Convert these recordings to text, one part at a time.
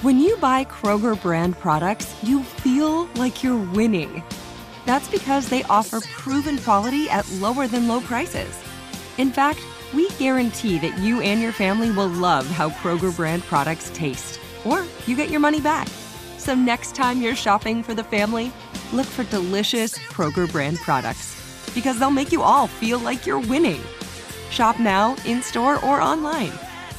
When you buy Kroger brand products, you feel like you're winning. That's because they offer proven quality at lower than low prices. In fact, we guarantee that you and your family will love how Kroger brand products taste, or you get your money back. So next time you're shopping for the family, look for delicious Kroger brand products, because they'll make you all feel like you're winning. Shop now, in-store, or online.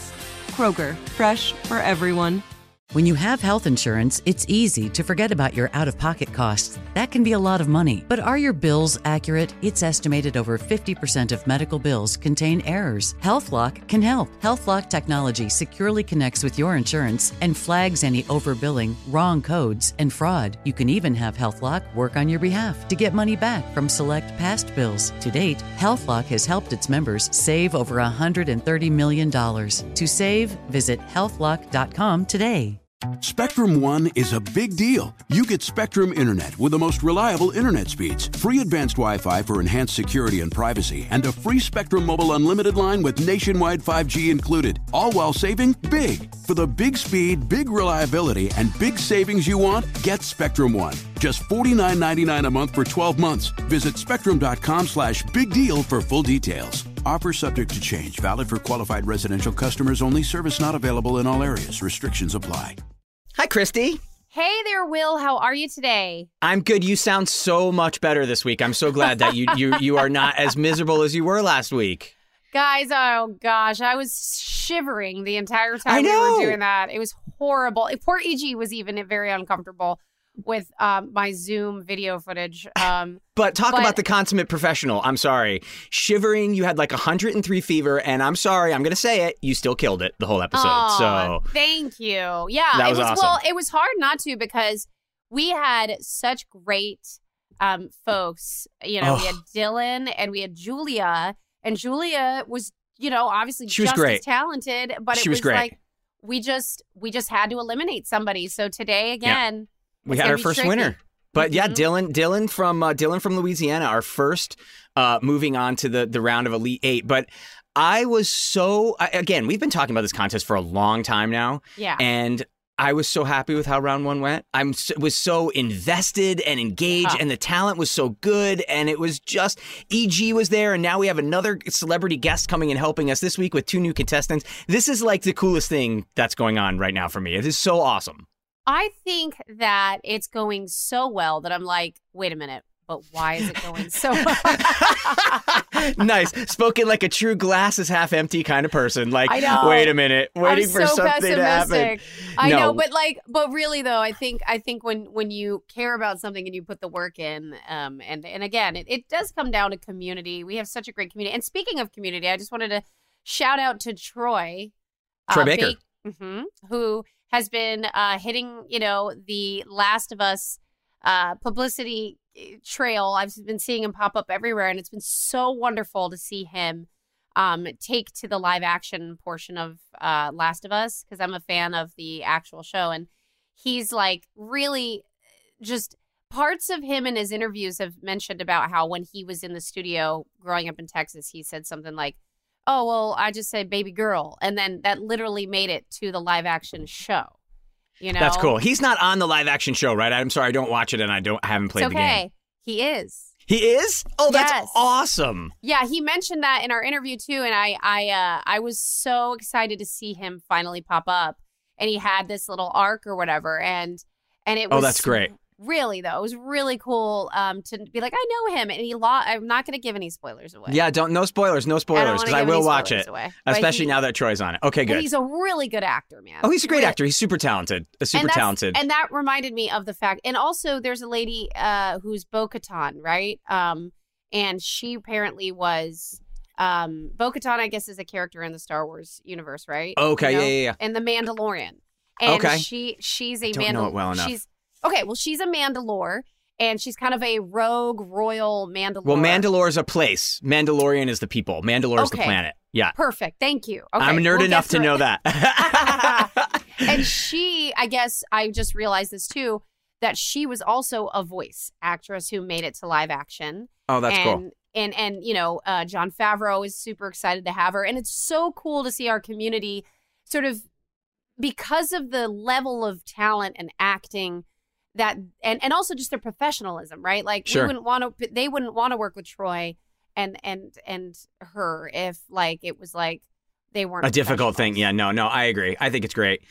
Kroger, fresh for everyone. When you have health insurance, it's easy to forget about your out-of-pocket costs. That can be a lot of money. But are your bills accurate? It's estimated over 50% of medical bills contain errors. HealthLock can help. HealthLock technology securely connects with your insurance and flags any overbilling, wrong codes, and fraud. You can even have HealthLock work on your behalf to get money back from select past bills. To date, HealthLock has helped its members save over $130 million. To save, visit healthlock.com today. Spectrum One is a big deal. You get Spectrum Internet with the most reliable internet speeds, free advanced Wi-Fi for enhanced security and privacy, and a free Spectrum Mobile Unlimited line with nationwide 5G included, all while saving big. For the big speed, big reliability, and big savings you want, get Spectrum One. Just $49.99 a month for 12 months. Visit spectrum.com/big deal for full details. Offer subject to change. Valid for qualified residential customers only. Service not available in all areas. Restrictions apply. Hi, Christy. Hey there, Will. How are you today? I'm good. You sound so much better this week. I'm so glad that you are not as miserable as you were last week. Guys, oh gosh, I was shivering the entire time I we know. were doing that. It was horrible. Poor EG was even very uncomfortable with my Zoom video footage. But about the consummate professional. I'm sorry. Shivering, you had like 103 fever, and I'm sorry, I'm going to say it, you still killed it the whole episode. So thank you. Yeah, that was awesome. Well, it was hard not to because we had such great folks. You know, we had Dylan and we had Julia, and Julia was, you know, obviously She was just great. as talented, but She it was was great. like we just had to eliminate somebody. So today again, we it's had gonna our be first tricky. winner. But yeah, Dylan from Louisiana, our first moving on to the round of Elite Eight. But I was again, we've been talking about this contest for a long time now. Yeah. And I was so happy with how round one went. Was so invested and engaged, and the talent was so good. And it was just, EG was there, and now we have another celebrity guest coming and helping us this week with 2 new contestants. This is like the coolest thing that's going on right now for me. It is so awesome. I think that it's going so well that I'm like, wait a minute, but why is it going so well? Nice. Spoken like a true glass is half empty kind of person. Like, I know. wait a minute, waiting for so something to happen. pessimistic. I know, but really though, I think when you care about something and you put the work in, and again, it does come down to community. We have such a great community. And speaking of community, I just wanted to shout out to Troy Baker, who has been hitting, you know, the Last of Us publicity trail. I've been seeing him pop up everywhere, and it's been so wonderful to see him take to the live action portion of Last of Us, because I'm a fan of the actual show. And he's like really just parts of him in his interviews have mentioned about how when he was in the studio growing up in Texas, he said something like, oh, well, I just said baby girl. And then that literally made it to the live action show. You know? That's cool. He's not on the live action show, right? I'm sorry, I don't watch it, and I haven't played the game. He is. He is? Oh, that's Yes. awesome. Yeah, he mentioned that in our interview too, and I was so excited to see him finally pop up. And he had this little arc or whatever, and it was that's great. Really though, it was really cool to be like, I know him, and I'm not going to give any spoilers away. Yeah, no spoilers, because I will watch it, especially now that Troy's on it. Okay, good. And he's a really good actor, man. Oh, he's a great actor. He's super talented. Talented. And that reminded me of the fact. And also, there's a lady who's Bo-Katan, right? And she apparently was Bo-Katan. I guess is a character in the Star Wars universe, right? Okay, you know? yeah. And the Mandalorian. And okay. she's a Don't know it well enough. She's a Mandalore. And she's kind of a rogue royal Mandalore. Well, Mandalore is a place. Mandalorian is the people. Mandalore is the planet. Yeah. Perfect. Thank you. Okay, I'm a nerd enough to know that. And I guess I just realized this too, that she was also a voice actress who made it to live action. Oh, that's cool. And you know, Jon Favreau is super excited to have her. And it's so cool to see our community sort of because of the level of talent and acting that, and also just their professionalism, right? Like Sure. they wouldn't want to work with Troy and her if like it was like they weren't a difficult thing. professionals. Yeah, no, I agree. I think it's great.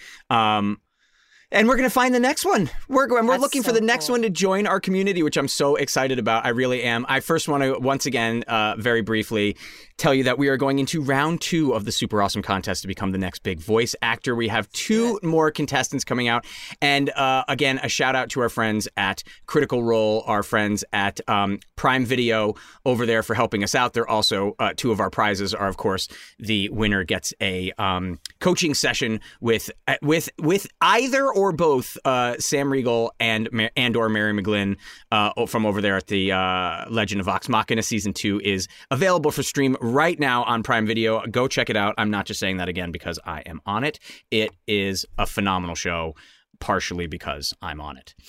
And we're going to find the next one. We're That's looking for so the next cool. one to join our community, which I'm so excited about. I really am. I first want to, once again, very briefly, tell you that we are going into round 2 of the Super Awesome Contest to become the next big voice actor. We have 2 more contestants coming out. And again, a shout out to our friends at Critical Role, our friends at Prime Video over there for helping us out. They're also 2 of our prizes are, of course, the winner gets a coaching session with either or both Sam Riegel and or Mary McGlynn from over there at the Legend of Vox Machina. Season 2 is available for stream right now on Prime Video. Go check it out. I'm not just saying that again because I am on it. It is a phenomenal show, partially because I'm on it.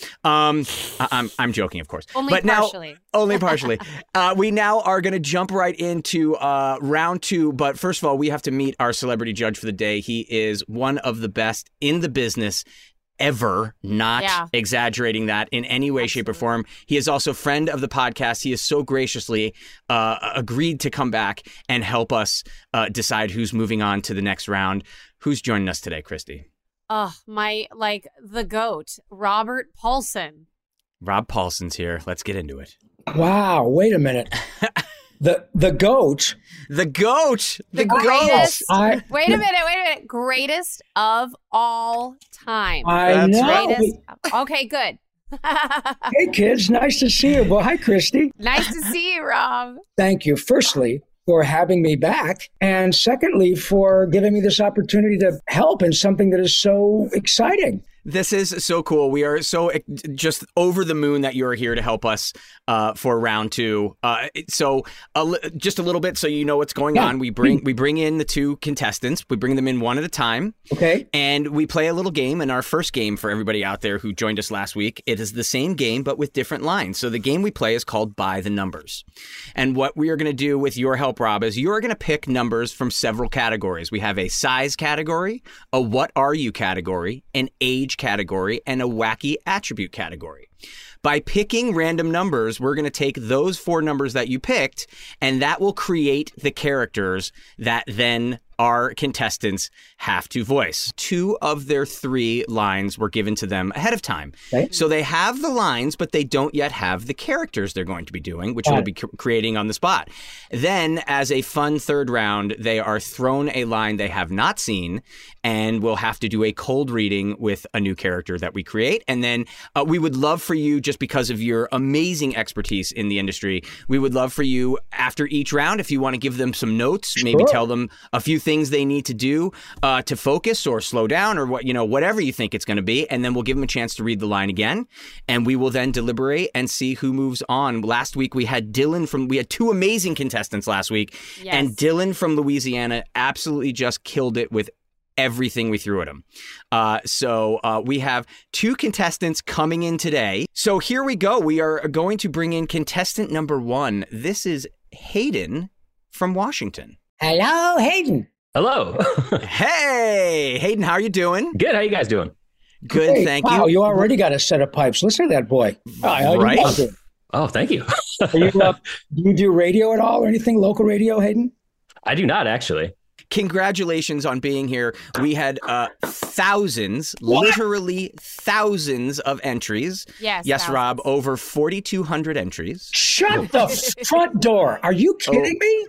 I'm joking, of course. Only but partially. Now, only partially. We now are going to jump right into round 2. But first of all, we have to meet our celebrity judge for the day. He is one of the best in the business ever, not exaggerating that in any way, shape, or form. He is also a friend of the podcast. He has so graciously agreed to come back and help us decide who's moving on to the next round. Who's joining us today, Christy? Oh, the GOAT, Robert Paulson. Rob Paulson's here. Let's get into it. Wow, wait a minute. The GOAT. The GOAT. The greatest. GOAT. Wait a minute. Greatest of all time. I That's know. Greatest. Okay, good. Hey, kids. Nice to see you. Well, hi, Christy. Nice to see you, Rob. Thank you, firstly, for having me back. And secondly, for giving me this opportunity to help in something that is so exciting. This is so cool. We are so just over the moon that you're here to help us for round 2. So just a little bit so you know what's going on. We bring in the 2 contestants. We bring them in one at a time. Okay. And we play a little game. And our first game for everybody out there who joined us last week, it is the same game but with different lines. So the game we play is called By the Numbers. And what we are going to do with your help, Rob, is you're going to pick numbers from several categories. We have a size category, a what are you category, an age category, and a wacky attribute category. By picking random numbers, we're going to take those 4 numbers that you picked, and that will create the characters that then our contestants have to voice. 2 of their 3 lines were given to them ahead of time. Okay. So they have the lines, but they don't yet have the characters they're going to be doing, which we'll be creating on the spot. Then, as a fun third round, they are thrown a line they have not seen, and we'll have to do a cold reading with a new character that we create. And then we would love for you, just because of your amazing expertise in the industry, we would love for you, after each round, if you want to give them some notes, maybe tell them a few things they need to do to focus or slow down or whatever you think it's going to be. And then we'll give them a chance to read the line again. And we will then deliberate and see who moves on. Last week, we had 2 amazing contestants last week. Yes. And Dylan from Louisiana absolutely just killed it with everything we threw at him. So we have 2 contestants coming in today. So here we go. We are going to bring in contestant number 1. This is Hayden from Washington. Hello, Hayden. Hello. Hey, Hayden, how are you doing? Good. How you guys doing? Good, Hey, thank wow, you. you already got a set of pipes. Listen to that boy. Right? Oh, thank you. Do you do radio at all or anything? Local radio, Hayden? I do not actually. Congratulations on being here. We had thousands, literally thousands of entries. Yes, Yes, thousands. Rob, over 4,200 entries. Shut the front door. Are you kidding me?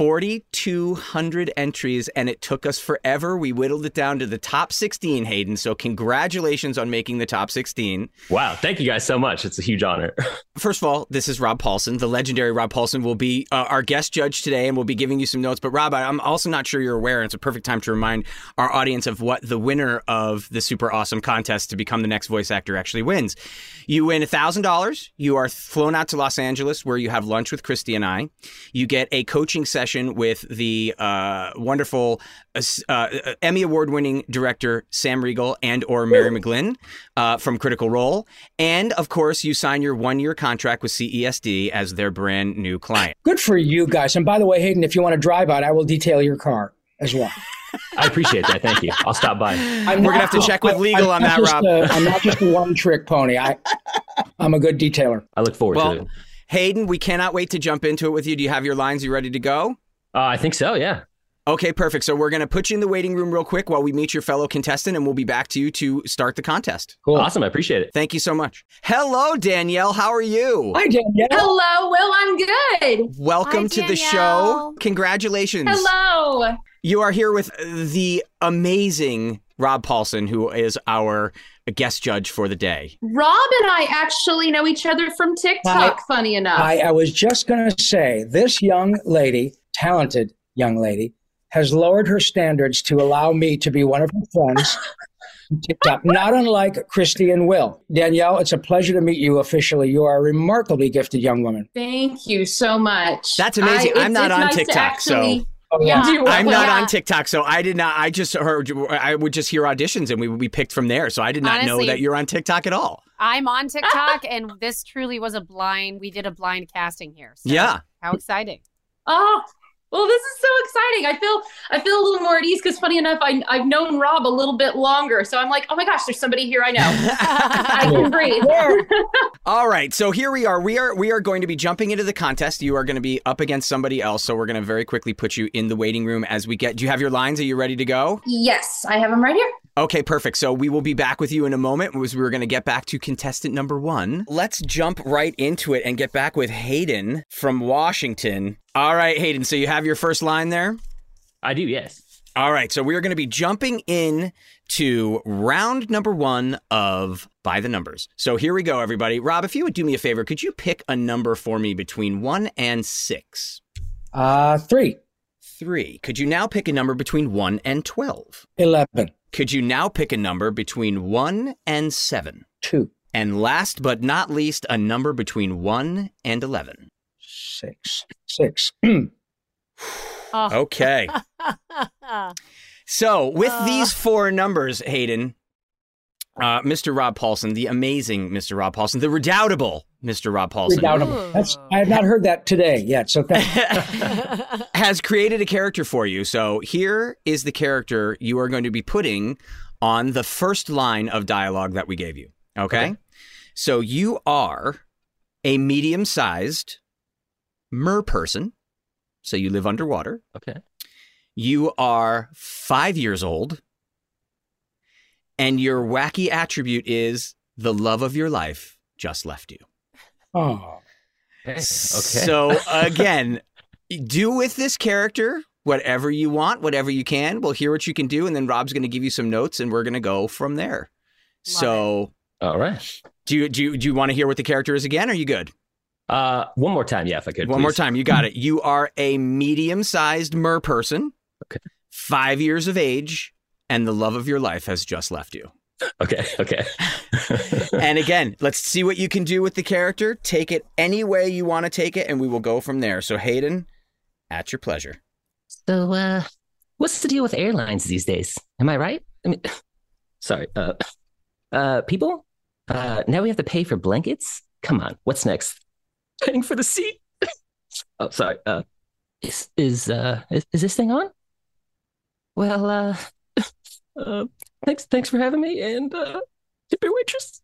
4,200 entries, and it took us forever. We whittled it down to the top 16, Hayden. So congratulations on making the top 16. Wow. Thank you guys so much. It's a huge honor. First of all, this is Rob Paulson. The legendary Rob Paulson will be our guest judge today, and we'll be giving you some notes. But Rob, I'm also not sure you're aware, and it's a perfect time to remind our audience of what the winner of the Super Awesome Contest to become the next voice actor actually wins. You win $1,000. You are flown out to Los Angeles, where you have lunch with Christy and I. You get a coaching session with the wonderful Emmy Award-winning director Sam Riegel and or Mary McGlynn from Critical Role. And, of course, you sign your 1-year contract with CESD as their brand new client. Good for you guys. And by the way, Hayden, if you want to drive out, I will detail your car. as well. I appreciate that. Thank you. I'll stop by. We're going to have to check with legal on that, Rob. I'm not just a one-trick pony. I'm a good detailer. I look forward to it. Hayden, we cannot wait to jump into it with you. Do you have your lines? You ready to go? I think so, yeah. Okay, perfect. So we're going to put you in the waiting room real quick while we meet your fellow contestant, and we'll be back to you to start the contest. Cool. Awesome. I appreciate it. Thank you so much. Hello, Danielle. How are you? Hi, Danielle. Hello, Will. I'm good. Welcome Hi, to the show. Danielle. Congratulations. Hello. You are here with the amazing Rob Paulsen, who is our guest judge for the day. Rob and I actually know each other from TikTok, funny enough. I was just going to say, this young lady, talented young lady, has lowered her standards to allow me to be one of her friends on TikTok, not unlike Christy and Will. Danielle, it's a pleasure to meet you officially. You are a remarkably gifted young woman. Thank you so much. That's amazing. I'm not on nice to TikTok, actually Oh, yeah. do I'm well. not on TikTok, so I did not. I just heard. I would just hear auditions, and we would be picked from there. So I did not know Honestly, that you're on TikTok at all. I'm on TikTok, and this truly was we did a blind casting here. So Yeah. How exciting. Oh, well, this is so exciting. I feel a little more at ease because, funny enough, I've known Rob a little bit longer. So I'm like, oh my gosh, there's somebody here I know. I can breathe. All right, so here we are. We are going to be jumping into the contest. You are going to be up against somebody else, so we're going to very quickly put you in the waiting room as we get. Do you have your lines? Are you ready to go? Yes, I have them right here. Okay, perfect. So we will be back with you in a moment as we're going to get back to contestant number 1. Let's jump right into it and get back with Hayden from Washington. All right, Hayden, so you have your first line there? I do, yes. All right, so we're going to be jumping in to round number 1 of By the Numbers. So here we go, everybody. Rob, if you would do me a favor, could you pick a number for me between 1 and 6? 3. 3. Could you now pick a number between 1 and 12? 11. Could you now pick a number between 1 and 7? 2. And last but not least, a number between 1 and 11. 6. 6. Okay. So with these 4 numbers, Hayden, Mr. Rob Paulsen, the amazing Mr. Rob Paulsen, the redoubtable Mr. Rob Paulsen, Redoubtable. I have not heard that today yet, so thank you. has created a character for you. So here is the character you are going to be putting on the first line of dialogue that we gave you. Okay? So you are a medium-sized mer person. So you live underwater. Okay. You are 5 years old. And your wacky attribute is the love of your life just left you. Oh, Okay. So again, do with this character whatever you want, whatever you can. We'll hear what you can do, and then Rob's going to give you some notes, and we're going to go from there. So, All right. do you want to hear what the character is again? Or are you good? One more time, yeah, if I could. One please. more time, you got it. You are a medium-sized mer person, Okay. 5 years of age, and the love of your life has just left you. Okay. And again, let's see what you can do with the character. Take it any way you want to take it, and we will go from there. So Hayden, at your pleasure. So, what's the deal with airlines these days? Am I right? I mean, sorry. People? Now we have to pay for blankets? Come on, what's next? Paying for the seat? Oh, sorry. Is this thing on? Well, thanks for having me, and tip your waitress.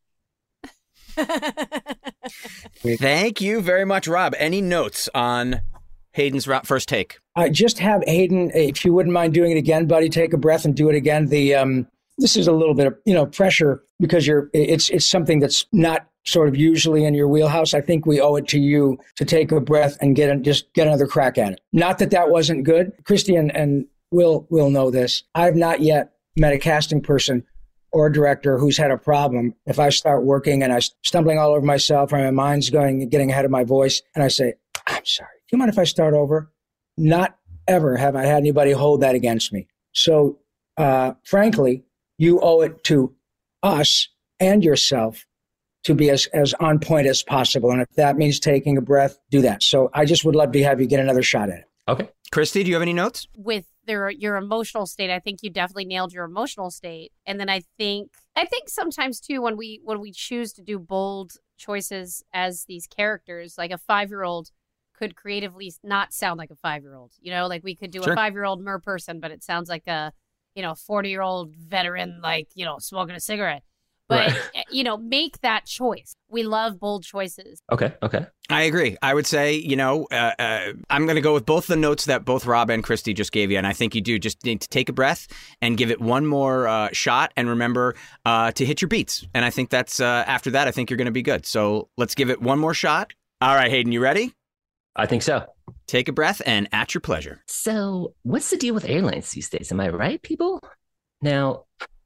Thank you very much, Rob. Any notes on Hayden's first take? I just have Hayden, if you wouldn't mind doing it again, buddy, take a breath and do it again. This is a little bit of, pressure because it's something that's not sort of usually in your wheelhouse. I think we owe it to you to take a breath and just get another crack at it. Not that wasn't good. Christy and Will know this. I've not yet met a casting person or a director who's had a problem. If I start working and I'm stumbling all over myself or my mind's getting ahead of my voice and I say, I'm sorry, do you mind if I start over? Not ever have I had anybody hold that against me. So, frankly, you owe it to us and yourself to be as on point as possible. And if that means taking a breath, do that. So I just would love to have you get another shot at it. Okay. Christy, do you have any notes? With your emotional state, I think you definitely nailed your emotional state. And then I think sometimes too, when we choose to do bold choices as these characters, like a 5-year-old could creatively not sound like a 5-year-old. You know, like we could do Sure. a 5-year-old mer person, but it sounds like a 40-year-old veteran, like, smoking a cigarette. But, make that choice. We love bold choices. Okay. I agree. I would say, I'm going to go with both the notes that both Rob and Christy just gave you. And I think you do just need to take a breath and give it one more shot. And remember to hit your beats. And I think that's after that, I think you're going to be good. So let's give it one more shot. All right, Hayden, you ready? I think so. Take a breath and at your pleasure. So, what's the deal with airlines these days? Am I right, people? Now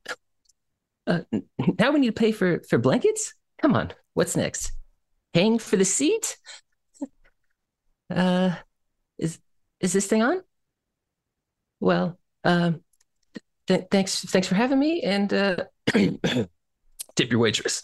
we need to pay for blankets? Come on, what's next? Paying for the seat? Is this thing on? Well, thanks for having me, and tip your waitress.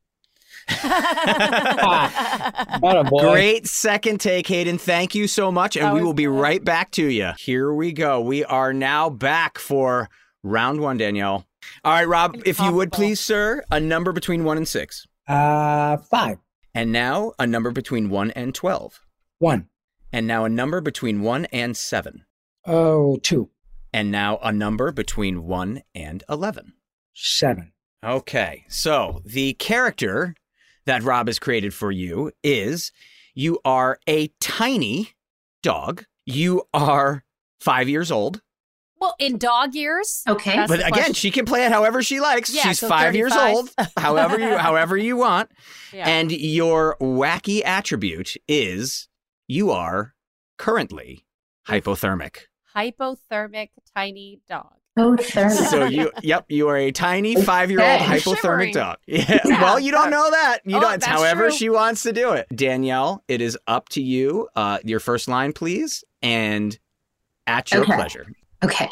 Great second take, Hayden. Thank you so much, and we will be right back to you. Here we go. We are now back for round 1, Danielle. All right, Rob, if you would please, sir, a number between 1 and 6. 5. And now a number between 1 and 12. 1. And now a number between 1 and 7. 2. And now a number between 1 and 11. 7. Okay, so the character that Rob has created for you is you are a tiny dog. You are 5 years old. Well, in dog years. Okay. That's But the again, question. she can play it however she likes. Yeah, She's so 5 years 35. old, however you want. Yeah. And your wacky attribute is you are currently hypothermic. Hypothermic tiny dog. So you are a tiny 5-year-old hypothermic Shivering. dog. Yeah. Well, you don't know that. You don't. It's that's however true. she wants to do it. Danielle, it is up to you. Your first line, please, and at your pleasure. Okay.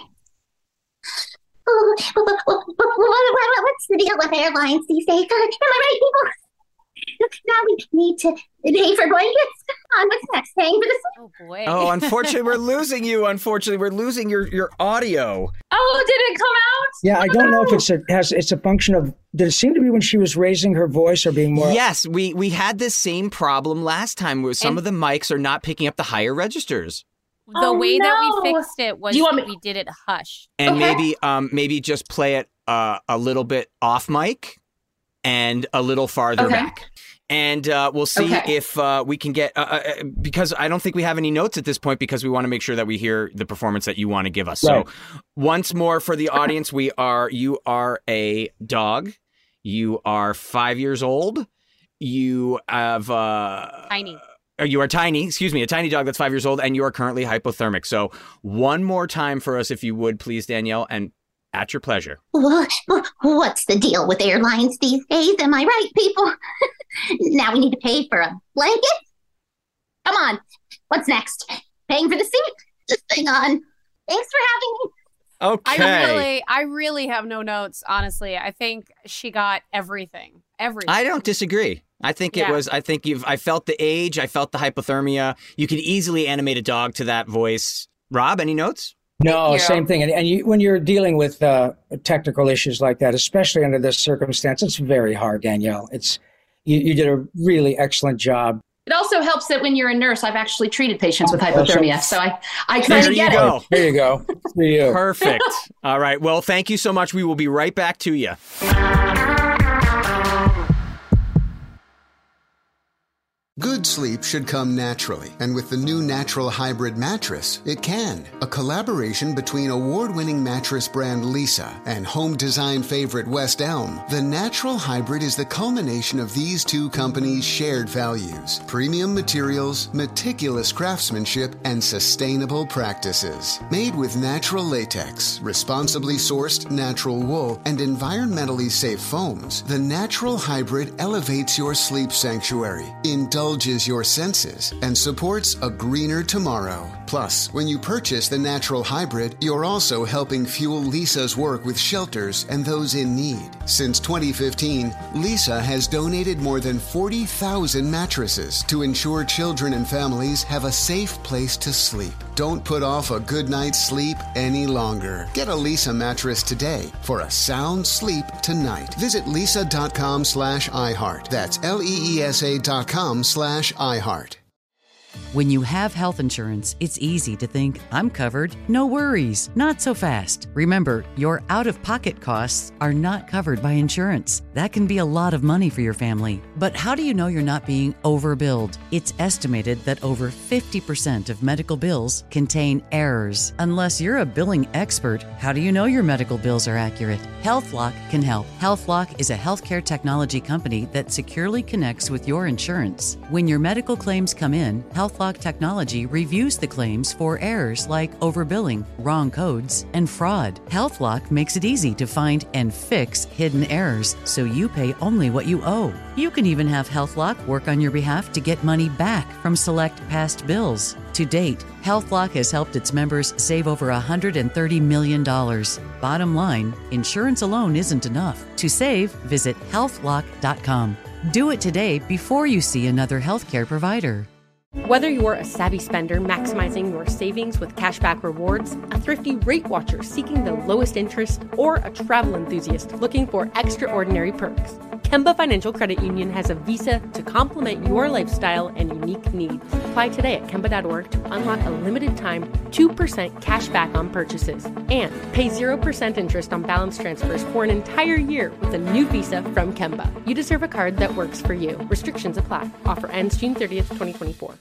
What's the deal with airlines these days? Am I right, people? Now we need to pay for blankets. What's next? Paying for the Oh boy. Oh, unfortunately, we're losing you. Unfortunately, we're losing your audio. Oh, did it come out? Yeah, I don't know if it's a function of. Did it seem to be when she was raising her voice or being more? Yes, we had this same problem last time where some of the mics are not picking up the higher registers. The way that no. we fixed it was we did it hush. And maybe just play it a little bit off mic and a little farther back. And we'll see if we can get because I don't think we have any notes at this point because we want to make sure that we hear the performance that you want to give us. Right. So once more for the audience, you are a dog. You are 5 years old. You have Tiny. You are tiny, a tiny dog that's 5 years old, and you are currently hypothermic. So one more time for us, if you would, please, Danielle, and at your pleasure. What's the deal with airlines these days? Am I right, people? Now we need to pay for a blanket? Come on. What's next? Paying for the seat? Just hang on. Thanks for having me. Okay. I really have no notes, honestly. I think she got everything. I don't disagree. I think it was. I felt the age. I felt the hypothermia. You could easily animate a dog to that voice. Rob, any notes? No, same thing. And when you're dealing with technical issues like that, especially under this circumstance, it's very hard, Danielle. You did a really excellent job. It also helps that when you're a nurse, I've actually treated patients with hypothermia. So I kind of get it. There you go. For you. Perfect. All right. Well, thank you so much. We will be right back to you. Good sleep should come naturally, and with the new Natural Hybrid mattress, it can. A collaboration between award-winning mattress brand Leesa and home design favorite West Elm, the Natural Hybrid is the culmination of these two companies' shared values: premium materials, meticulous craftsmanship, and sustainable practices. Made with natural latex, responsibly sourced natural wool, and environmentally safe foams, the Natural Hybrid elevates your sleep sanctuary, indulges your senses, and supports a greener tomorrow. Plus, when you purchase the Natural Hybrid, you're also helping fuel Leesa's work with shelters and those in need. Since 2015, Leesa has donated more than 40,000 mattresses to ensure children and families have a safe place to sleep. Don't put off a good night's sleep any longer. Get a Leesa mattress today for a sound sleep tonight. Visit leesa.com/iHeart. That's LEESA.com/iHeart. When you have health insurance, it's easy to think, I'm covered, no worries. Not so fast. Remember, your out-of-pocket costs are not covered by insurance. That can be a lot of money for your family. But how do you know you're not being overbilled? It's estimated that over 50% of medical bills contain errors. Unless you're a billing expert, how do you know your medical bills are accurate? HealthLock can help. HealthLock is a healthcare technology company that securely connects with your insurance. When your medical claims come in, HealthLock technology reviews the claims for errors like overbilling, wrong codes, and fraud. HealthLock makes it easy to find and fix hidden errors so you pay only what you owe. You can even have HealthLock work on your behalf to get money back from select past bills. To date, HealthLock has helped its members save over $130 million. Bottom line, insurance alone isn't enough. To save, visit healthlock.com. Do it today before you see another healthcare provider. Whether you're a savvy spender maximizing your savings with cashback rewards, a thrifty rate watcher seeking the lowest interest, or a travel enthusiast looking for extraordinary perks, Kemba Financial Credit Union has a visa to complement your lifestyle and unique needs. Apply today at Kemba.org to unlock a limited time 2% cash back on purchases and pay 0% interest on balance transfers for an entire year with a new visa from Kemba. You deserve a card that works for you. Restrictions apply. Offer ends June 30th, 2024.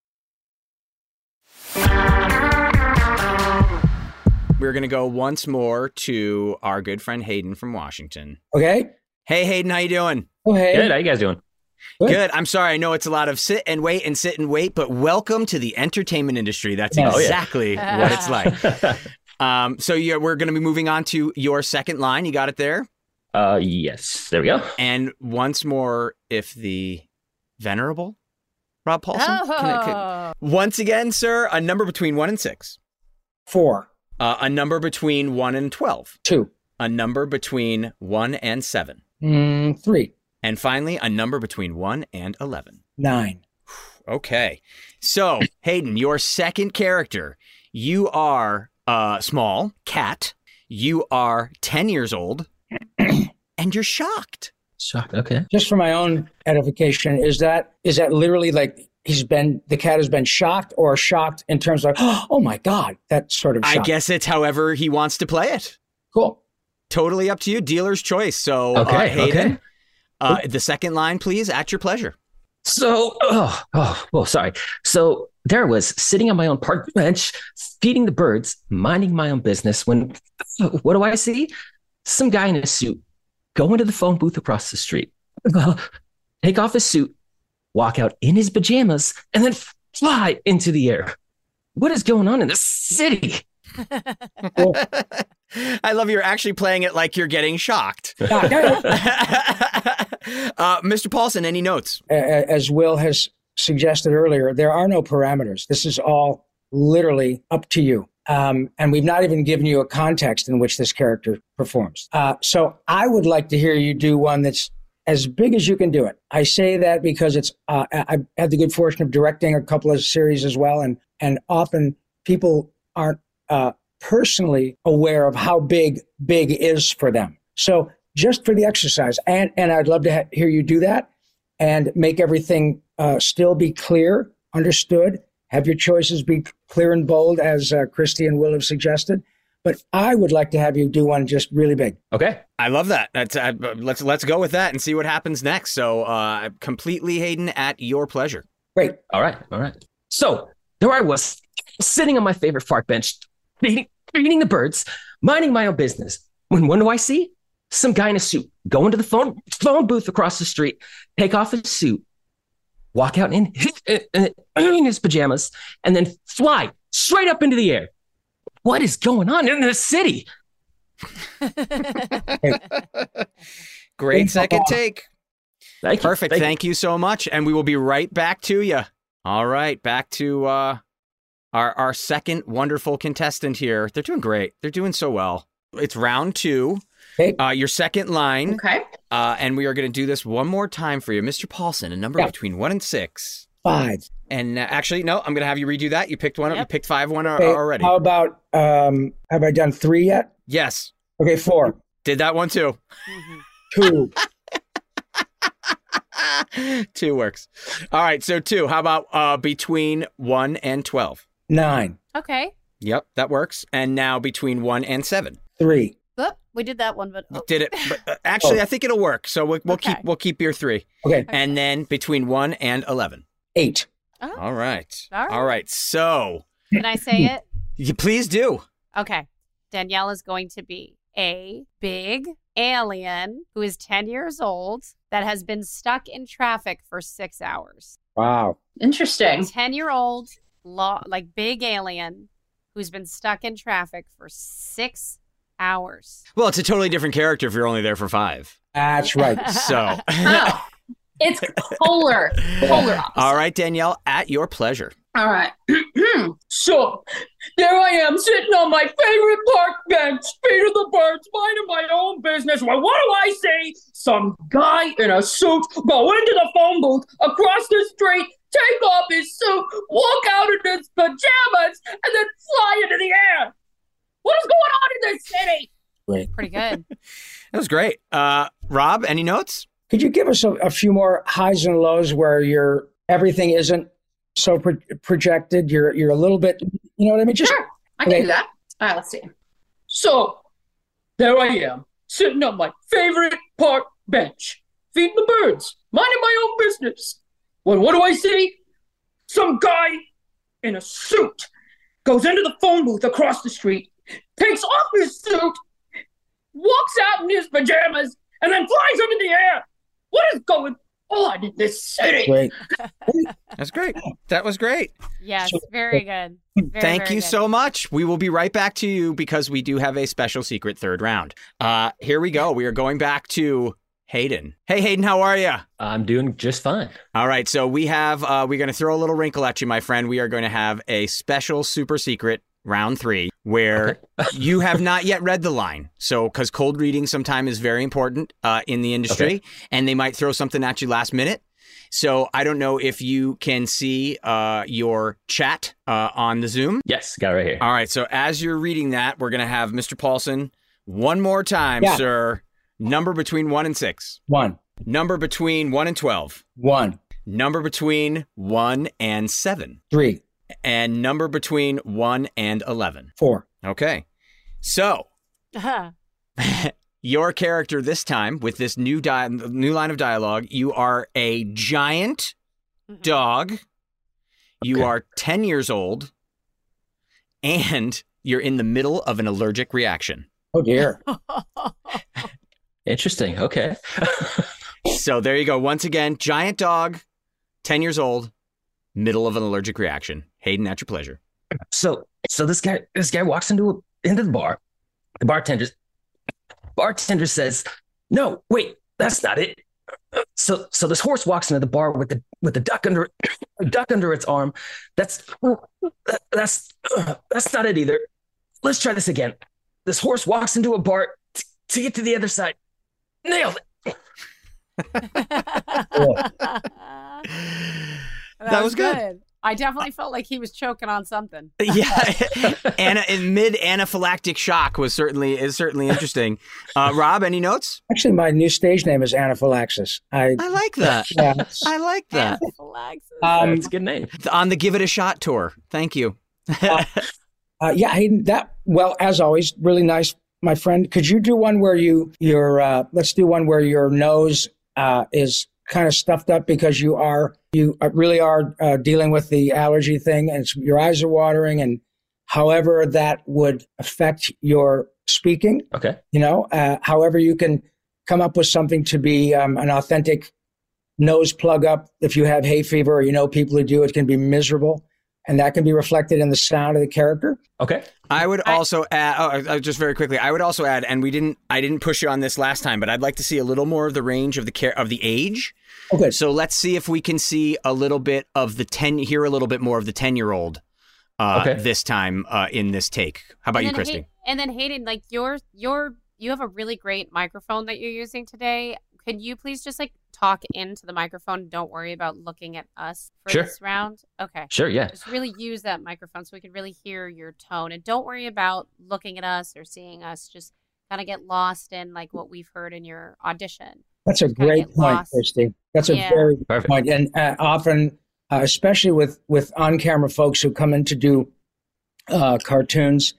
We're going to go once more to our good friend Hayden from Washington. Okay. Hey, Hayden, how you doing? Oh, hey. Good. How you guys doing? Good. I'm sorry. I know it's a lot of sit and wait, but welcome to the entertainment industry. That's exactly what it's like. We're going to be moving on to your second line. You got it there? Yes. There we go. And once more, if the venerable Rob Paulsen. Once again, sir, a number between 1 and 6. 4. A number between 1 and 12. 2. A number between 1 and 7. 3. And finally, a number between 1 and 11. 9. Okay. So, Hayden, your second character, you are a small cat. You are 10 years old, and you're shocked. Shocked. Okay. Just for my own edification, is that literally like the cat has been shocked, or shocked in terms of, oh my God, that sort of shock? I guess it's however he wants to play it. Cool. Totally up to you. Dealer's choice. So, Hayden, the second line, please, at your pleasure. So, sorry. So there I was sitting on my own park bench, feeding the birds, minding my own business when, what do I see? Some guy in a suit go into the phone booth across the street, take off his suit, walk out in his pajamas, and then fly into the air. What is going on in this city? I love you're actually playing it like you're getting shocked. Mr. Paulsen, any notes? As Will has suggested earlier, there are no parameters. This is all literally up to you. And we've not even given you a context in which this character performs. So I would like to hear you do one that's as big as you can do it. I say that because I've had the good fortune of directing a couple of series as well. And often people aren't personally aware of how big is for them. So just for the exercise, and I'd love to hear you do that and make everything still be clear, understood, have your choices be clear and bold, as Christy and Will have suggested. But I would like to have you do one just really big. Okay. I love that. Let's go with that and see what happens next. So completely, Hayden, at your pleasure. Great. All right. So there I was, sitting on my favorite park bench, feeding the birds, minding my own business. When what do I see? Some guy in a suit go into the phone booth across the street, take off his suit, walk out in his pajamas, and then fly straight up into the air. What is going on in this city? Great second take. Perfect. Thank you. Thank you so much. And we will be right back to you. All right. Back to our second wonderful contestant here. They're doing great. They're doing so well. It's round 2. Okay. Your second line. Okay. And we are going to do this one more time for you. Mr. Paulsen, a number between 1 and 6. 5. And actually, no, I'm going to have you redo that. You picked one. Yep. You picked 5 already. How about, have I done 3 yet? Yes. Okay, 4. Did that one too. 2. 2 works. All right, so 2. How about between 1 and 12? 9. Okay. Yep, that works. And now between 1 and 7. 3. Oop, we did that one, but Did it? But, actually, I think it'll work. So we'll keep your 3. Okay. And then between 1 and 11. 8. Oh. All right. All right. All right. So Can I say it? you please do. Okay. Danielle is going to be a big alien who is 10 years old that has been stuck in traffic for 6 hours. Wow. Interesting. 10-year-old, big alien who's been stuck in traffic for 6 hours. Well, it's a totally different character if you're only there for 5. That's right. So. Oh, it's polar opposite. All right, Danielle, at your pleasure. All right. So, there I am sitting on my favorite park bench, feeding the birds, minding my own business. Well, what do I see? Some guy in a suit go into the phone booth across the street, take off his suit, walk out in his pajamas, and then fly into the air. What is going on in this city? Great. Pretty good. That was great. Rob, any notes? Could you give us a few more highs and lows where everything isn't so projected? You're a little bit, you know what I mean? Sure, I can do that. All right, let's see. So, there I am, sitting on my favorite park bench, feeding the birds, minding my own business. Well, what do I see? Some guy in a suit goes into the phone booth across the street, takes off his suit, walks out in his pajamas, and then flies up in the air. What is going on in this city? Great. That's great. That was great. Yes, very good. Thank you so much. We will be right back to you because we do have a special secret 3rd round. Here we go. We are going back to Hayden. Hey, Hayden, how are you? I'm doing just fine. All right. So we have, we're going to throw a little wrinkle at you, my friend. We are going to have a special super secret round 3 where you have not yet read the line. So, because cold reading sometimes is very important in the industry, and they might throw something at you last minute. So I don't know if you can see your chat on the Zoom. Yes, got it right here. All right. So as you're reading that, we're going to have Mr. Paulson one more time, sir. Number between 1 and 6. 1. Number between 1 and 12. 1. Number between 1 and 7. 3. And number between 1 and 11. 4. Okay. So, your character this time, with this new line of dialogue, you are a giant dog. You are 10 years old. And you're in the middle of an allergic reaction. Oh, dear. Interesting. Okay. So, there you go. Once again, giant dog, 10 years old, middle of an allergic reaction. Hayden, at your pleasure. So this guy walks into the bar. The bartender says, "No, wait, that's not it." So this horse walks into the bar with the duck under its arm. That's not it either. Let's try this again. This horse walks into a bar to get to the other side. Nailed it. That was good. I definitely felt like he was choking on something. Yeah, mid anaphylactic shock is certainly interesting. Rob, any notes? Actually, my new stage name is Anaphylaxis. I like that. Yeah. I like that. Anaphylaxis. That's a good name. On the Give It a Shot tour. Thank you. Yeah, Hayden. As always, really nice, my friend. Could you do one where let's do one where your nose is kind of stuffed up because you really are dealing with the allergy thing, and your eyes are watering, and however that would affect your speaking. Okay. However you can come up with something to be an authentic nose plug up. If you have hay fever, or people who do, it can be miserable, and that can be reflected in the sound of the character. Okay. I would also add, just very quickly, and I didn't push you on this last time, but I'd like to see a little more of the range of the age. Okay. So let's see if we can see a little bit of hear a little bit more of the 10-year-old this time in this take. How about you, Christy? And then Hayden, like you have a really great microphone that you're using today. Could you please just talk into the microphone? Don't worry about looking at us for this round. Okay. Sure. Yeah. Just really use that microphone so we can really hear your tone, and don't worry about looking at us or seeing us. Just kind of get lost in what we've heard in your audition. That's a Kinda great get point, lost. Christy. That's a Yeah. very good Perfect. point. And often, especially with on-camera folks who come in to do cartoons,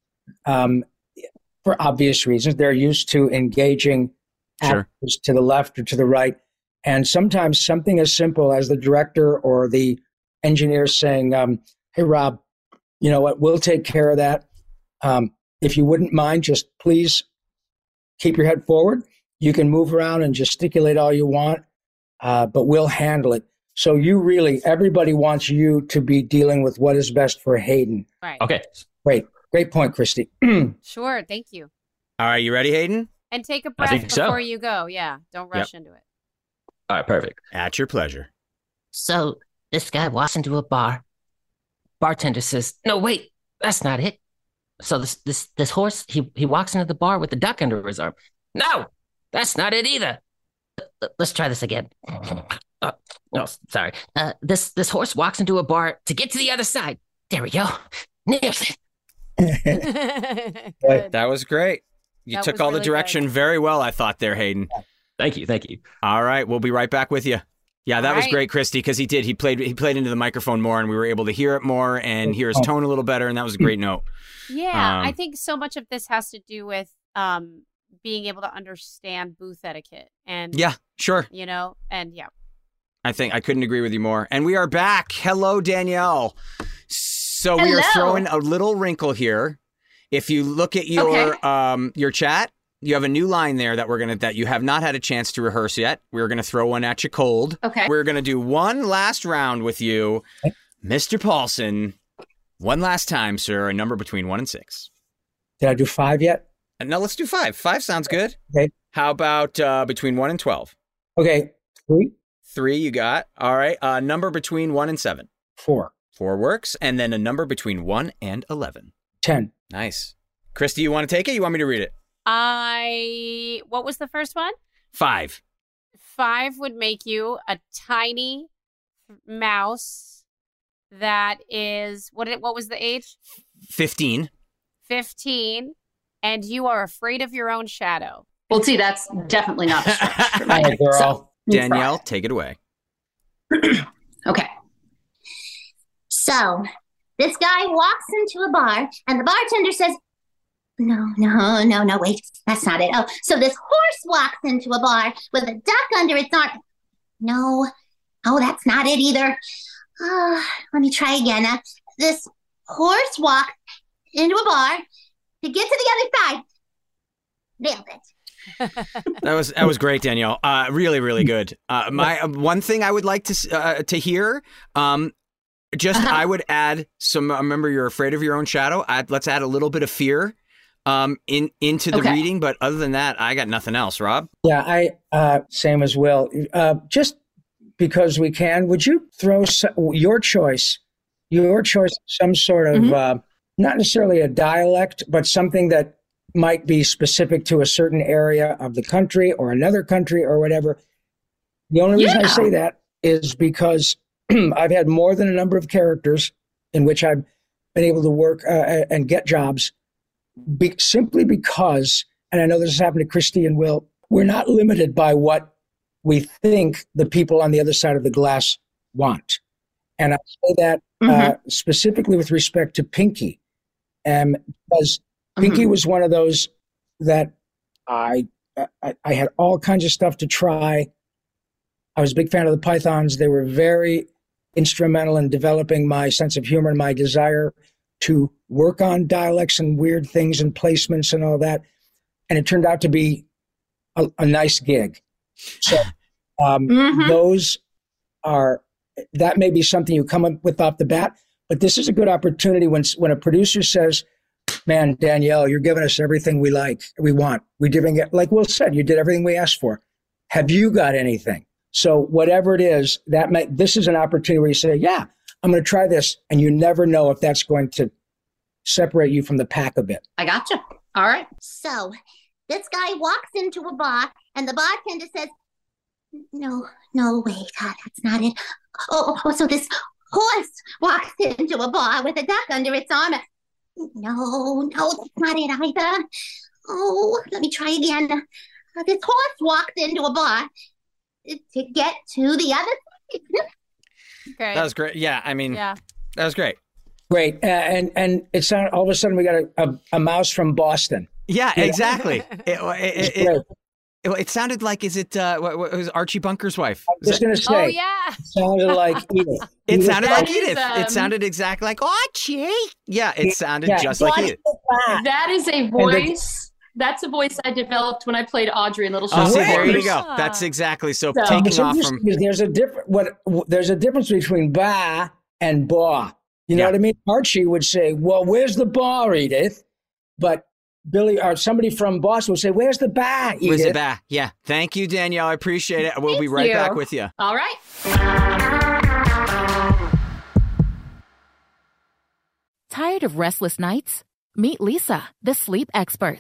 for obvious reasons, they're used to engaging Sure. actors to the left or to the right. And sometimes something as simple as the director or the engineer saying, hey, Rob, you know what, we'll take care of that. If you wouldn't mind, just please keep your head forward. You can move around and gesticulate all you want, but we'll handle it. So you really, everybody wants you to be dealing with what is best for Hayden. Right. Okay. Great point, Christy. Sure. Thank you. All right, you ready, Hayden? And take a I breath think so. before you go. Yeah. Don't rush into it. All right, perfect. At your pleasure. So this guy walks into a bar. Bartender says, "No, wait, that's not it." So this horse, he walks into the bar with the duck under his arm. "No, that's not it either." Let's try this again. No, sorry. This horse walks into a bar to get to the other side. There we go. Nailed it. Good. That was great. You That took was all the really direction good. very well, I thought, there, Hayden. Thank you. All right, we'll be right back with you. Yeah, that All was right. great, Christy, because he played into the microphone more, and we were able to hear it more and hear his tone a little better, and that was a great note. Yeah. I Um, think so much of this has to do with being able to understand booth etiquette and, Yeah, sure. you know, and yeah. I think I couldn't agree with you more. And we are back. Hello, Danielle. So we are Hello. throwing a little wrinkle here. If you look at your chat, you have a new line there that you have not had a chance to rehearse yet. We're gonna throw one at you cold. Okay. We're gonna do one last round with you, Mr. Paulson. One last time, sir. A number between 1 and 6. Did I do 5 yet? No, let's do 5. 5 sounds good. Okay. How about between 1 and 12? Okay. 3, 3 you got. All right. Number between 1 and 7. 4, 4 works. And then a number between 1 and 11. 10. Nice. Christy, you want to take it? You want me to read it? What was the first one? 5. 5 would make you a tiny mouse that is, what was the age? 15. 15. And you are afraid of your own shadow. Well, see, that's definitely not a stretch for All me. right, girl. Danielle, take it away. Okay. So, this guy walks into a bar, and the bartender says, no, wait, that's not it. Oh, so this horse walks into a bar with a duck under its arm. No, that's not it either. Let me try again. This horse walks into a bar to get to the other side. Nailed it. That was great, Danielle. Really, really good. My one thing I would like to hear. I would add some. Remember, you're afraid of your own shadow. Let's add a little bit of fear into the reading. But other than that, I got nothing else. Rob? Yeah, I same as Will. Just because we can, would you throw your choice, some sort of not necessarily a dialect, but something that might be specific to a certain area of the country or another country or whatever. The only reason I say that is because I've had more than a number of characters in which I've been able to work and get jobs simply because, and I know this has happened to Christy and Will, we're not limited by what we think the people on the other side of the glass want. And I say that specifically with respect to Pinky, because Pinky was one of those that I had all kinds of stuff to try. I was a big fan of the Pythons. They were very instrumental in developing my sense of humor and my desire to work on dialects and weird things and placements and all that. And it turned out to be a nice gig. So that may be something you come up with off the bat, but this is a good opportunity when a producer says, man, Danielle, you're giving us everything we want. We're giving it, like Will said, you did everything we asked for. Have you got anything? So whatever it is, this is an opportunity where you say, yeah, I'm going to try this. And you never know if that's going to separate you from the pack a bit. I gotcha. All right. So, this guy walks into a bar, and the bartender says, no, wait, that's not it. Oh, so this horse walks into a bar with a duck under its arm. No, that's not it either. Oh, let me try again. This horse walked into a bar to get to the other side. Great. That was great. Yeah, I mean, Yeah. that was great. Great. And it sounded, all of a sudden we got a mouse from Boston. Yeah, Yeah. exactly. It's great. It sounded like, is it, what was Archie Bunker's wife? I was going to say, Oh, yeah. it sounded like Edith. It sounded That like is, Edith. It sounded exactly like Archie. Yeah, it sounded Yeah. just like Edith. That is a voice. That's a voice I developed when I played Audrey in Little Shop Oh, of see, there you Horrors. go. That's exactly. So So- taking What's off interesting from, is there's a difference between ba and ba. You know Yeah. what I mean? Archie would say, "Well, where's the bar, Edith?" But Billy or somebody from Boston would say, "Where's the ba, Edith?" was it back? Yeah. Thank you, Danielle. I appreciate it. We'll be right you. back with you. All right. Tired of restless nights? Meet Lisa, the sleep experts.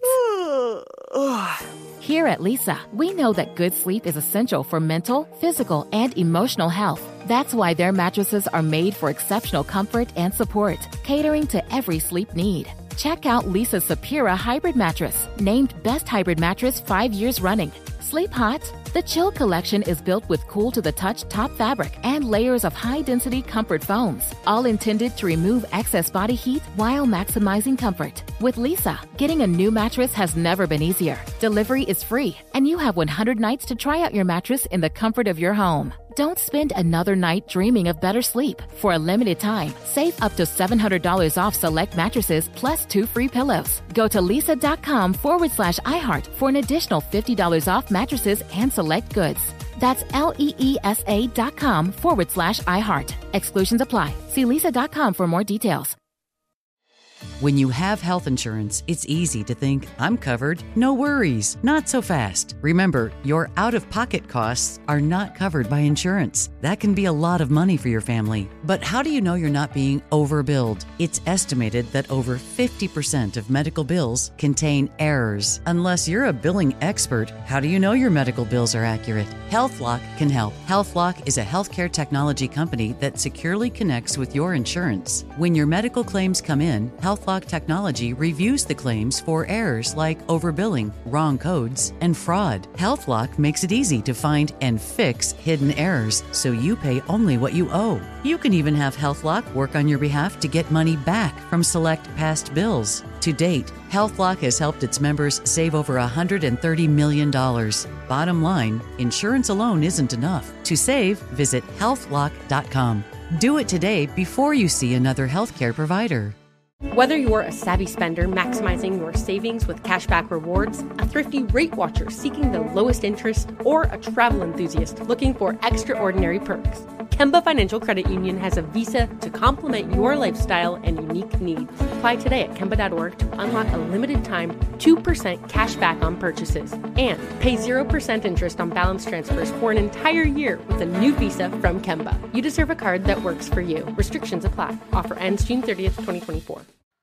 Here at Lisa, we know that good sleep is essential for mental, physical, and emotional health. That's why their mattresses are made for exceptional comfort and support, catering to every sleep need. Check out Lisa's Sapira Hybrid Mattress, named Best Hybrid Mattress 5 years running. Sleep hot? The Chill Collection is built with cool-to-the-touch top fabric and layers of high-density comfort foams, all intended to remove excess body heat while maximizing comfort. With Lisa, getting a new mattress has never been easier. Delivery is free, and you have 100 nights to try out your mattress in the comfort of your home. Don't spend another night dreaming of better sleep. For a limited time, save up to $700 off select mattresses plus 2 free pillows. Go to lisa.com/iHeart for an additional $50 off mattresses and select goods. That's LEESA.com/iHeart. Exclusions apply. See lisa.com for more details. When you have health insurance, it's easy to think, I'm covered, no worries. Not so fast. Remember, your out-of-pocket costs are not covered by insurance. That can be a lot of money for your family. But how do you know you're not being overbilled? It's estimated that over 50% of medical bills contain errors. Unless you're a billing expert, how do you know your medical bills are accurate? HealthLock can help. HealthLock is a healthcare technology company that securely connects with your insurance. When your medical claims come in, HealthLock technology reviews the claims for errors like overbilling, wrong codes, and fraud. HealthLock makes it easy to find and fix hidden errors so you pay only what you owe. You can even have HealthLock work on your behalf to get money back from select past bills. To date, HealthLock has helped its members save over $130 million. Bottom line, insurance alone isn't enough. To save, visit healthlock.com. Do it today before you see another healthcare provider. Whether you're a savvy spender maximizing your savings with cashback rewards, a thrifty rate watcher seeking the lowest interest, or a travel enthusiast looking for extraordinary perks, Kemba Financial Credit Union has a visa to complement your lifestyle and unique needs. Apply today at Kemba.org to unlock a limited time 2% cash back on purchases and pay 0% interest on balance transfers for an entire year with a new visa from Kemba. You deserve a card that works for you. Restrictions apply. Offer ends June 30th, 2024.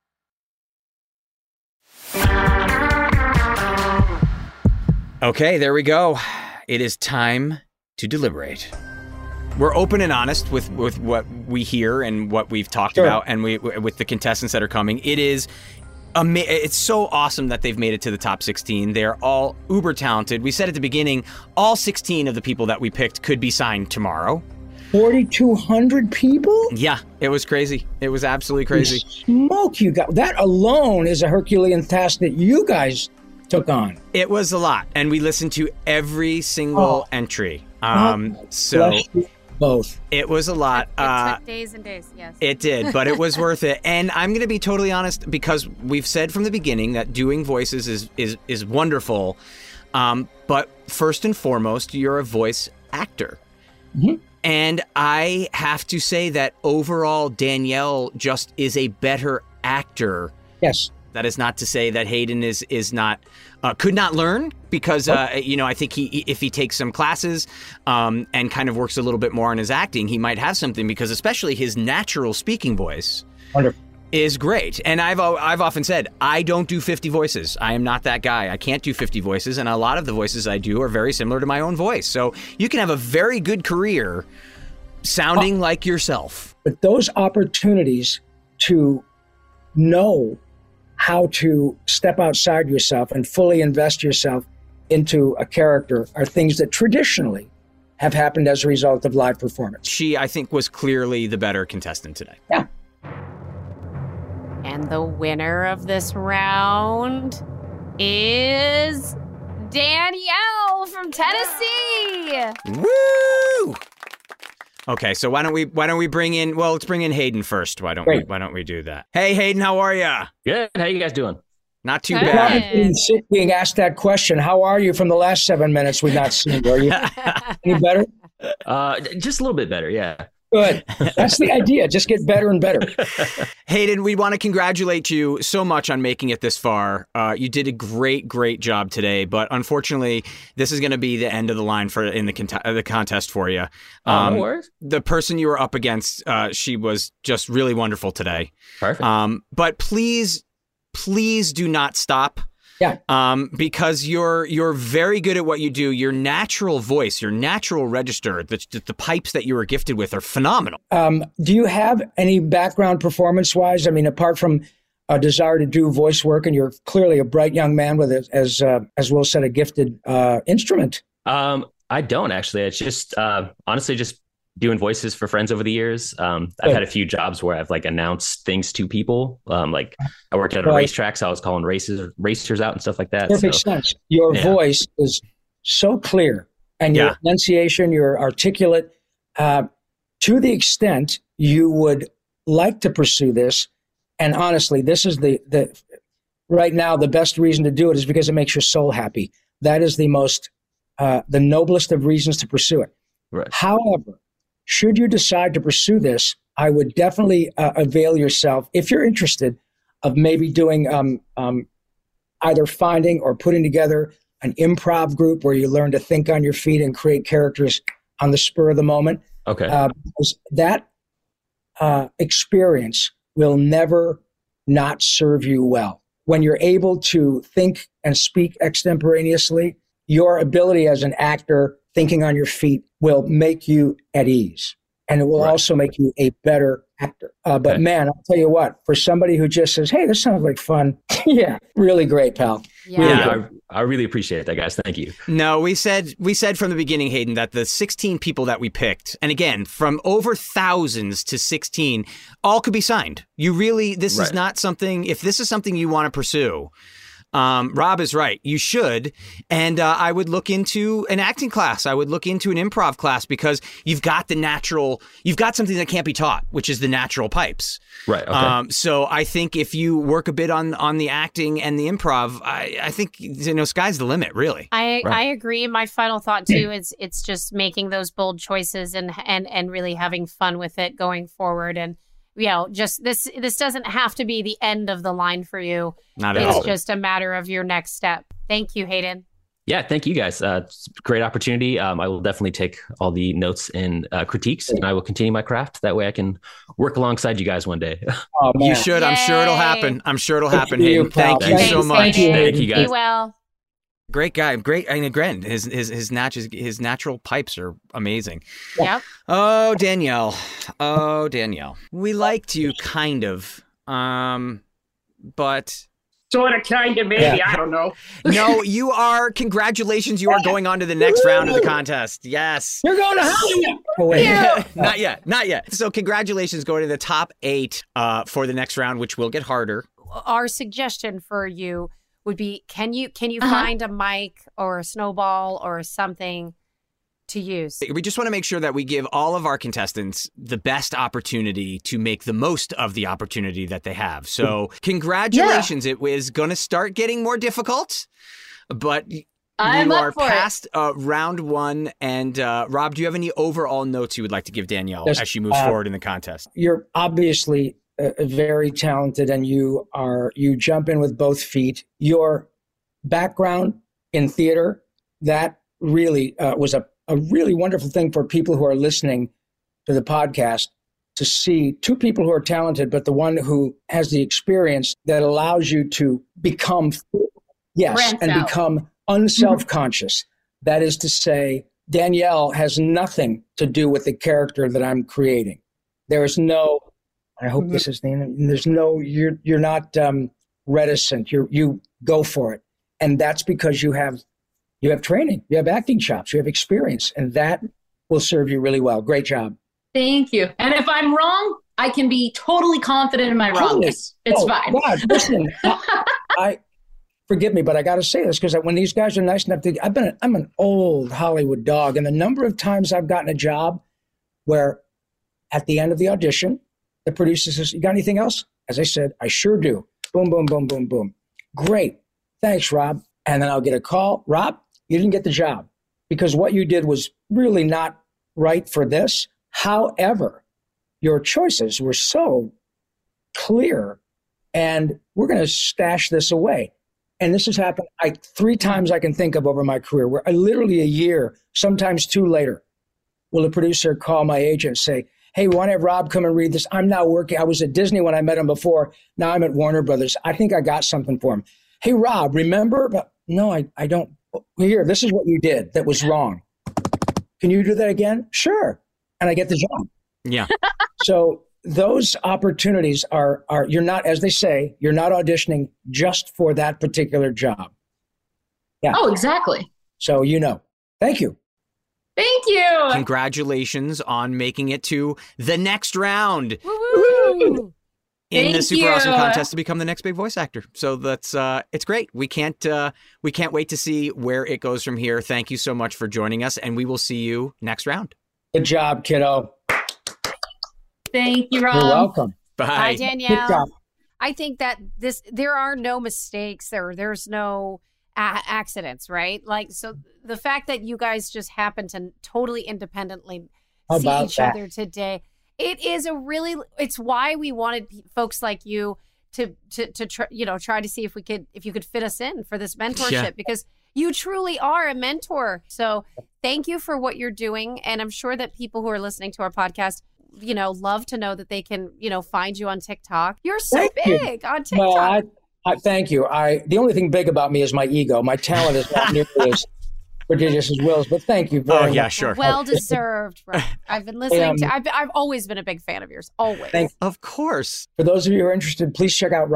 Okay, there we go. It is time to deliberate. We're open and honest with what we hear and what we've talked about, and with the contestants that are coming. It is it's so awesome that they've made it to the top 16. They're all uber talented. We said at the beginning, all 16 of the people that we picked could be signed tomorrow. 4,200 people? Yeah, it was crazy. It was absolutely crazy. Smoke, you got that alone is a Herculean task that you guys took on. It was a lot, and we listened to every single entry. So both. It was a lot. It took days and days, yes. It did, but it was worth it. And I'm going to be totally honest, because we've said from the beginning that doing voices is wonderful. But first and foremost, you're a voice actor. Mm-hmm. And I have to say that overall, Danielle just is a better actor. Yes. That is not to say that Hayden is not could not learn, because I think if he takes some classes and kind of works a little bit more on his acting, he might have something, because especially his natural speaking voice is great. And I've often said, I don't do 50 voices. I am not that guy. I can't do 50 voices, and a lot of the voices I do are very similar to my own voice. So you can have a very good career sounding like yourself. But those opportunities to know how to step outside yourself and fully invest yourself into a character are things that traditionally have happened as a result of live performance. She, I think, was clearly the better contestant today. Yeah. And the winner of this round is Danielle from Tennessee. Woo! Okay, so why don't we bring in? Well, let's bring in Hayden first. Why don't we do that? Hey, Hayden, how are you? Good. How you guys doing? Not too bad. Being asked that question, how are you from the last 7 minutes we've not seen? Are you any better? Just a little bit better, yeah. Good. That's the idea. Just get better and better. Hayden, we want to congratulate you so much on making it this far. You did a great job today, but unfortunately, this is going to be the end of the line in the contest for you. No worries. The person you were up against, she was just really wonderful today. Perfect. But please do not stop. Yeah. Because you're very good at what you do. Your natural voice, your natural register, the pipes that you were gifted with are phenomenal. Do you have any background performance-wise? I mean, apart from a desire to do voice work, and you're clearly a bright young man with, as Will said, a gifted instrument. I don't actually. It's just honestly just doing voices for friends over the years. I've had a few jobs where I've like announced things to people. Like I worked at a racetrack, so I was calling racers out and stuff like that. Perfect sense. Your voice is so clear, and your enunciation, you're articulate, to the extent you would like to pursue this. And honestly, this is the right now, the best reason to do it is because it makes your soul happy. That is the most, the noblest of reasons to pursue it. Right. However, should you decide to pursue this, I would definitely avail yourself, if you're interested, of maybe doing either finding or putting together an improv group where you learn to think on your feet and create characters on the spur of the moment. Okay. Because that experience will never not serve you well. When you're able to think and speak extemporaneously, your ability as an actor thinking on your feet will make you at ease, and it will also make you a better actor. But man, I'll tell you what, for somebody who just says, hey, this sounds like fun. Yeah, really great, pal. Yeah, I really appreciate that, guys. Thank you. No, we said from the beginning, Hayden, that the 16 people that we picked, and again, from over thousands to 16, all could be signed. You really, this is not something, if this is something you want to pursue, Rob is right. You should. And I would look into an acting class. I would look into an improv class, because you've got something that can't be taught, which is the natural pipes. Right. Okay. So I think if you work a bit on the acting and the improv, I think, sky's the limit, really. I agree. My final thought too is it's just making those bold choices and really having fun with it going forward. And just this doesn't have to be the end of the line for you. Not at all. It's just a matter of your next step. Thank you, Hayden. Yeah, thank you guys. It's a great opportunity. I will definitely take all the notes and critiques, and I will continue my craft. That way I can work alongside you guys one day. Oh, man. You should. Yay. I'm sure it'll happen. Hayden. Thank you so much. Thank you, guys. Be well. Great guy. Great. I mean, again, his natural pipes are amazing. Yep. Oh, Danielle. We liked you, kind of. But sort of, kind of, maybe. I don't know. No, you are. Congratulations. You are going on to the next round of the contest. Yes. You're going to Hollywood. Oh, wait. Not yet. So congratulations, going to the top 8 for the next round, which will get harder. Our suggestion for you would be, can you find a mic or a snowball or something to use? We just want to make sure that we give all of our contestants the best opportunity to make the most of the opportunity that they have. So congratulations. It is going to start getting more difficult, but you are past round 1. And Rob, do you have any overall notes you would like to give Danielle as she moves forward in the contest? You're obviously very talented, and you jump in with both feet. Your background in theater, that really was a really wonderful thing for people who are listening to the podcast, to see 2 people who are talented, but the one who has the experience that allows you to become become unself-conscious. That is to say, Danielle has nothing to do with the character that I'm creating. There is no, I hope this is there's no, you're not reticent. You go for it. And that's because you have You have training, you have acting chops, you have experience, and that will serve you really well. Great job. Thank you. And if I'm wrong, I can be totally confident in my wrongness. It's fine. God, listen, I forgive me, but I got to say this because when these guys are nice enough to, I'm an old Hollywood dog, and the number of times I've gotten a job where at the end of the audition, the producer says, "You got anything else?" As I said, I sure do. Boom, boom, boom, boom, boom. Great. Thanks, Rob. And then I'll get a call. Rob, you didn't get the job because what you did was really not right for this. However, your choices were so clear, and we're going to stash this away. And this has happened 3 times I can think of over my career, where literally a year, sometimes 2 later, will a producer call my agent and say, "Hey, we want to have Rob come and read this. I'm now working. I was at Disney when I met him before. Now I'm at Warner Brothers. I think I got something for him. Hey, Rob, remember?" But no, I don't. Here, this is what you did that was wrong. Can you do that again? Sure. And I get the job. Yeah. So those opportunities are you're not, as they say, you're not auditioning just for that particular job. Yeah. Oh, exactly. So, thank you. Thank you. Congratulations on making it to the next round Woo-hoo. in the Thank Super you. Awesome contest to become the next big voice actor. So that's it's great. We can't wait to see where it goes from here. Thank you so much for joining us, and we will see you next round. Good job, kiddo. Thank you, Rob. You're welcome. Bye. Bye, Good Danielle. job. I think that there are no mistakes. There's no accidents, right? Like, so the fact that you guys just happen to totally independently How see about each that? other today, it's why we wanted folks like you to try to see if you could fit us in for this mentorship, because you truly are a mentor. So thank you for what you're doing. And I'm sure that people who are listening to our podcast, love to know that they can, find you on TikTok. You're so Thank you. big on TikTok. Well, I thank you. The only thing big about me is my ego. My talent is not nearly as prodigious as Will's, but thank you very much. Oh, yeah, sure. Well deserved, Rob. I've been listening to. I've always been a big fan of yours. Always. Of course. For those of you who are interested, please check out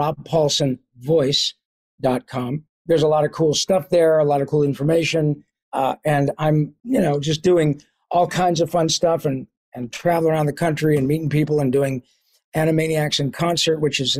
robpaulsonvoice.com. There's a lot of cool stuff there, a lot of cool information. And I'm, just doing all kinds of fun stuff and traveling around the country and meeting people and doing Animaniacs in concert, which is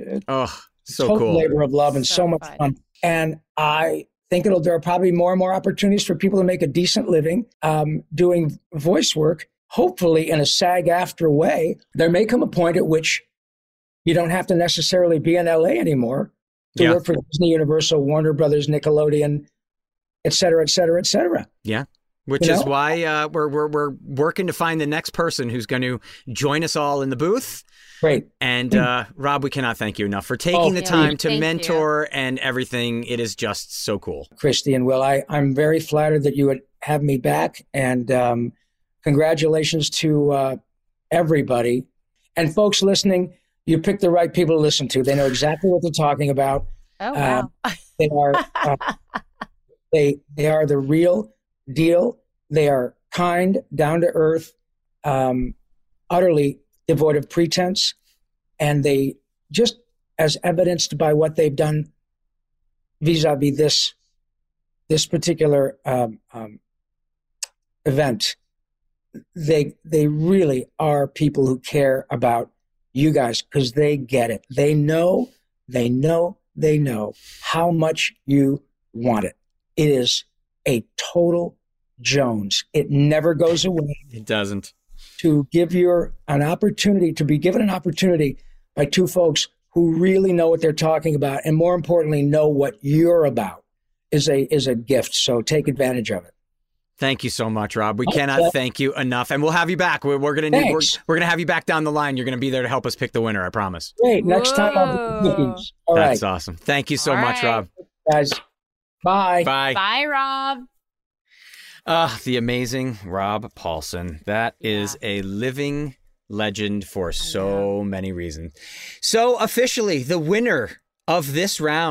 so total cool. labor of love and so much fun. And I think there are probably more and more opportunities for people to make a decent living doing voice work, hopefully in a SAG-AFTRA way. There may come a point at which you don't have to necessarily be in LA anymore to work for Disney, Universal, Warner Brothers, Nickelodeon, et cetera, et cetera, et cetera. Yeah. Which is why we're working to find the next person who's going to join us all in the booth. Great. And Rob, we cannot thank you enough for taking the time to mentor and everything. It is just so cool. Christy and Will, I'm very flattered that you would have me back. And congratulations to everybody. And folks listening, you picked the right people to listen to. They know exactly what they're talking about. Oh, wow. They are they are the real deal. They are kind, down to earth, utterly devoid of pretense, and they, just as evidenced by what they've done vis-a-vis this particular event, they really are people who care about you guys because they get it. They know how much you want it. It is a total Jones. It never goes away. It doesn't. To give an opportunity, to be given an opportunity by two folks who really know what they're talking about, and more importantly, know what you're about, is a gift. So take advantage of it. Thank you so much, Rob. We cannot thank you enough, and we'll have you back. We're gonna have you back down the line. You're gonna be there to help us pick the winner. I promise. Great. Next time I'll be cookies. All right. That's awesome. Thank you so much, Rob. Guys. Bye. Bye. Bye, Rob. The amazing Rob Paulson. That is a living legend for so many reasons. So officially, the winner of this round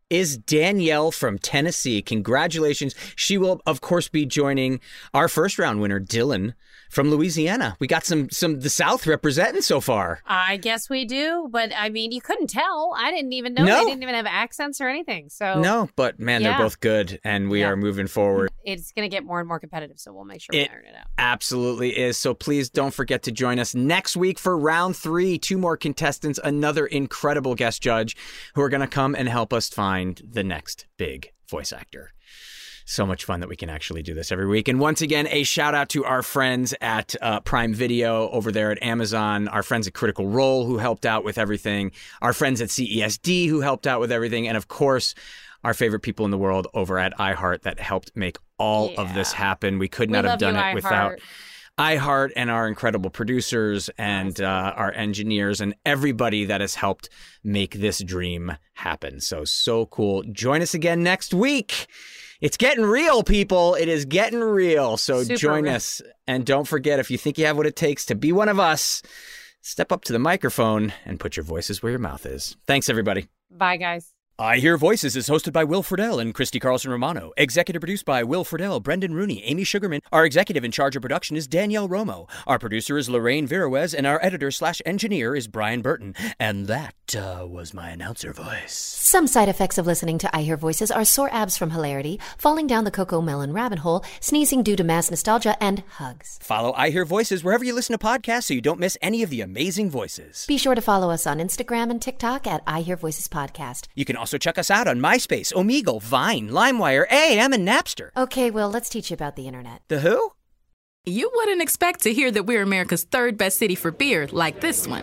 is Danielle from Tennessee. Congratulations. She will, of course, be joining our first round winner, Dylan from Louisiana. We got some the South representing so far. I guess we do, but I mean, you couldn't tell. I didn't even know. They didn't even have accents or anything. So no, but man, they're both good, and we are moving forward. It's going to get more and more competitive, so we'll make sure we iron it out. Absolutely is. So please don't forget to join us next week for round 3. 2 more contestants, another incredible guest judge who are going to come and help us find the next big voice actor. So much fun that we can actually do this every week. And once again, a shout out to our friends at Prime Video over there at Amazon, our friends at Critical Role who helped out with everything, our friends at CESD who helped out with everything, and of course, our favorite people in the world over at iHeart that helped make all of this happen. We could not have done it without iHeart and our incredible producers and our engineers and everybody that has helped make this dream happen. So cool. Join us again next week. It's getting real, people. It is getting real. So join us. And don't forget, if you think you have what it takes to be one of us, step up to the microphone and put your voices where your mouth is. Thanks, everybody. Bye, guys. I Hear Voices is hosted by Will Friedle and Christy Carlson Romano. Executive produced by Will Friedle, Brendan Rooney, Amy Sugarman. Our executive in charge of production is Danielle Romo. Our producer is Lorraine Viruez, and our editor/engineer is Brian Burton. And that was my announcer voice. Some side effects of listening to I Hear Voices are sore abs from hilarity, falling down the Coco Melon rabbit hole, sneezing due to mass nostalgia, and hugs. Follow I Hear Voices wherever you listen to podcasts so you don't miss any of the amazing voices. Be sure to follow us on Instagram and TikTok at I Hear Voices Podcast. You can also check us out on MySpace, Omegle, Vine, LimeWire, AIM, and Napster. Okay, Will, let's teach you about the internet. The who? You wouldn't expect to hear that we're America's 3rd best city for beer like this one.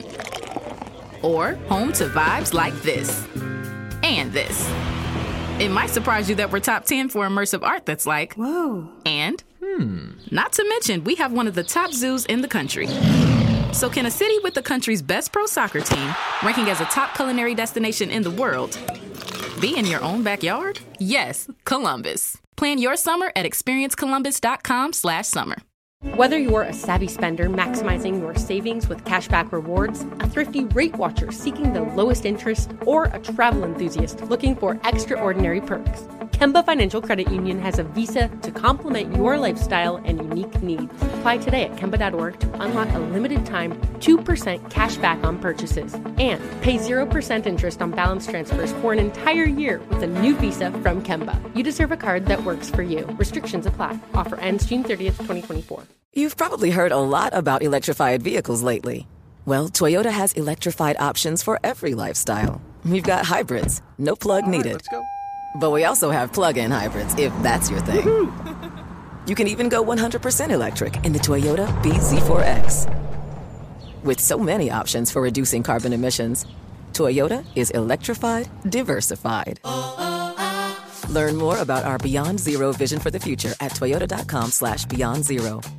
Or home to vibes like this. And this. It might surprise you that we're top 10 for immersive art that's like, whoa. And, not to mention, we have one of the top zoos in the country. So can a city with the country's best pro soccer team, ranking as a top culinary destination in the world, be in your own backyard? Yes, Columbus. Plan your summer at experiencecolumbus.com/summer. Whether you're a savvy spender maximizing your savings with cashback rewards, a thrifty rate watcher seeking the lowest interest, or a travel enthusiast looking for extraordinary perks, Kemba Financial Credit Union has a visa to complement your lifestyle and unique needs. Apply today at Kemba.org to unlock a limited-time 2% cash back on purchases and pay 0% interest on balance transfers for an entire year with a new visa from Kemba. You deserve a card that works for you. Restrictions apply. Offer ends June 30th, 2024. You've probably heard a lot about electrified vehicles lately. Well, Toyota has electrified options for every lifestyle. We've got hybrids, no plug needed. Let's go. But we also have plug-in hybrids, if that's your thing. Woo-hoo. You can even go 100% electric in the Toyota bZ4X. With so many options for reducing carbon emissions, Toyota is electrified, diversified. Learn more about our Beyond Zero vision for the future at toyota.com/beyondzero.